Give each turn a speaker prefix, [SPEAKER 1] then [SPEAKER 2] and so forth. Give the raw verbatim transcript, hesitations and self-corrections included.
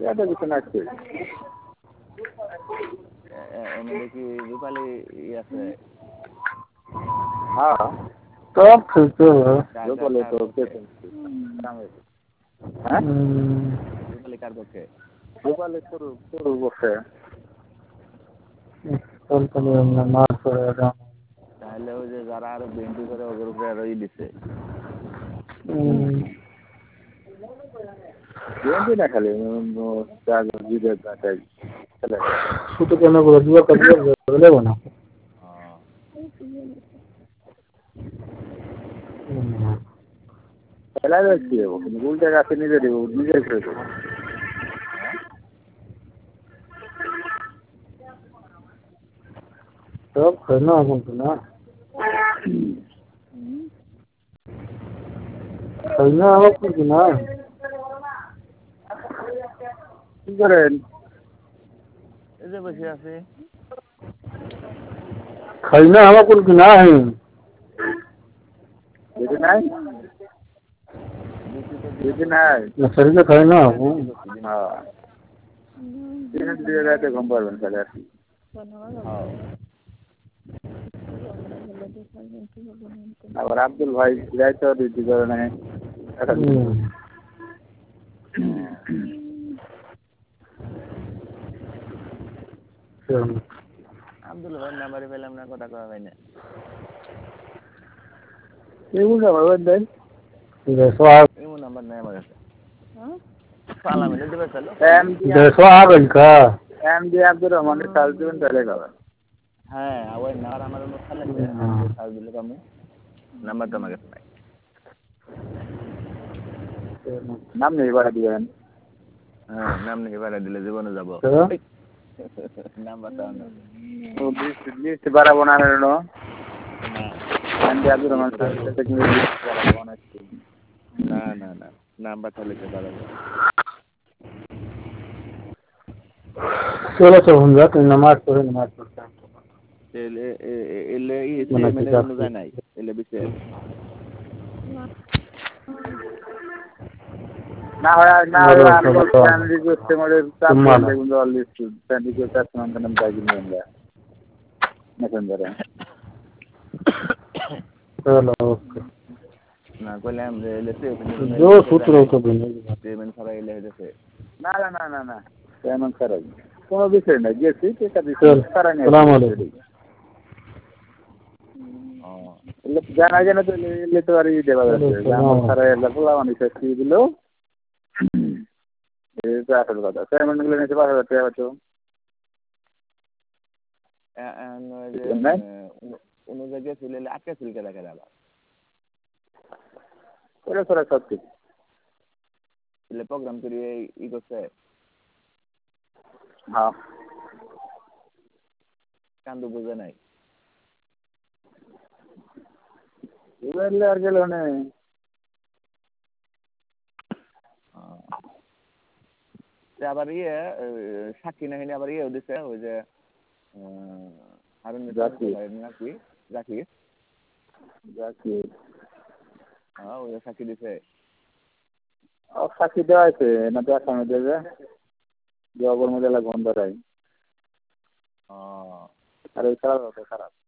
[SPEAKER 1] এটা কিছু না আছে
[SPEAKER 2] এনে দেখি রূপালী ই আছে
[SPEAKER 1] হ্যাঁ
[SPEAKER 3] সব খেলতে হবে
[SPEAKER 1] রূপালী তো হ্যাঁ
[SPEAKER 2] রূপালী কার পক্ষে
[SPEAKER 1] রূপালী শুরু শুরু বসে
[SPEAKER 3] মার করে
[SPEAKER 2] তাহলে ওই যে যারা আরো বেন্টি করে ওদের উপরে আরো ই দিচ্ছে
[SPEAKER 1] বেন্টি না খালি জিদের
[SPEAKER 3] শুধু কেন করে দুয়া করে দেবো না
[SPEAKER 1] খেলা যাচ্ছি উল্টে গাছে নিজে দেবো নিজে খেলে দেবো
[SPEAKER 3] সব খাই না কিন্তু না খাই না আমার কিন্তু না
[SPEAKER 1] কি করেন
[SPEAKER 2] এই যে বসে আছে
[SPEAKER 3] খাই না আমার কিন্তু না
[SPEAKER 1] যদি নাই যদি নাই
[SPEAKER 3] শরীরে খাই না
[SPEAKER 1] হ্যাঁ দিনে দিয়ে রাতে ঘুম পারবেন তাহলে আর কি আবার আব্দুল ভাই যাইতে ডিউটি করে না
[SPEAKER 2] আব্দুল ভাই নাম্বারে পেলাম না কথা কওয়া হয় না
[SPEAKER 1] এমন নাম্বার দেন
[SPEAKER 2] এমন নাম্বার নাই আমার কাছে পালা মিলে দেবে চলো
[SPEAKER 3] দেড়শো আবেন কা
[SPEAKER 1] এম ডি আব্দুর রহমানের সাল দিবেন তাহলে খাবেন
[SPEAKER 2] হ্যাঁ ওই নাম্বার আমার মধ্যে খালে সাল দিলে কামু নাম্বারটা আমার কাছে নাই
[SPEAKER 1] নাম নেই বাড়া দিবেন
[SPEAKER 2] হ্যাঁ নাম নেই বাড়া দিলে জীবনে যাবো নাম্বারটা
[SPEAKER 1] ও লিস্ট লিস্ট বাড়াবো না না M D Abdur Rahman sir list বাড়াবো না
[SPEAKER 2] না না না নাম্বারটা লিখে বাড়াবো
[SPEAKER 3] चलो तो हम जाते नमाज पढ़े नमाज पढ़ते
[SPEAKER 2] এলে এলে ই চেয়ারম্যানের কোনো যায় নাই এলে বিছে
[SPEAKER 1] না হয় না হয় আমি ফ্যামিলি করতে মানে চাপ দিলে কিন্তু লিস্ট ফ্যামিলি করতে আসলাম কেন দাগি নিয়ে আমরা মেসেঞ্জারে
[SPEAKER 3] चलो ओके
[SPEAKER 2] না কইলে আমরা এলে
[SPEAKER 3] जो सूत्र हो तो बने
[SPEAKER 2] চেয়ারম্যান সারা এলে হইছে
[SPEAKER 1] না না না না না তেমন খারাপ কোনো বিষয় না গেছি এটা বিষয় সারা নেই
[SPEAKER 3] সালাম আলাইকুম
[SPEAKER 1] জানা জানা তো এলে তো আর ই দেওয়া যাচ্ছে আমার সারা এলে বলা মানে শেষ দিল এই তো আসল কথা তেমন গুলো নিচে পাঁচ হাজার টাকা তো
[SPEAKER 2] অন্য জায়গায় চলে এলে আটকে চলকে দেখা যাবে
[SPEAKER 1] ওরা তোরা সব ঠিক
[SPEAKER 2] এলে প্রোগ্রাম করে ই করছে
[SPEAKER 1] হ্যাঁ
[SPEAKER 2] কান্দু বুঝে নাই
[SPEAKER 1] এলে আর গেল না
[SPEAKER 2] আবার ইয়ে সাক্ষী নাহিনী আবার ইয়ে দিচ্ছে ওই যে হারুন নাকি জাকি
[SPEAKER 1] জাকি
[SPEAKER 2] হ্যাঁ ওই সাক্ষী দিছে
[SPEAKER 1] সাক্ষী দেওয়া আছে না তো আসামে দেবে জগর মধ্যে গন্ধ রায় আর ওই খারাপ খারাপ